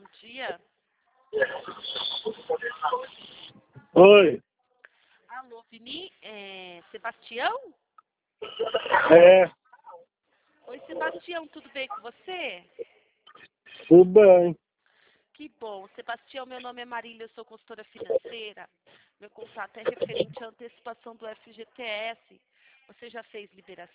bom dia. Oi, Alô, Vini? Sebastião? é, Oi, Sebastião, tudo bem com você? tudo bem. Que bom. Sebastião, meu nome é Marília, eu sou consultora financeira. Meu contato é referente à antecipação do FGTS. Você já fez liberação?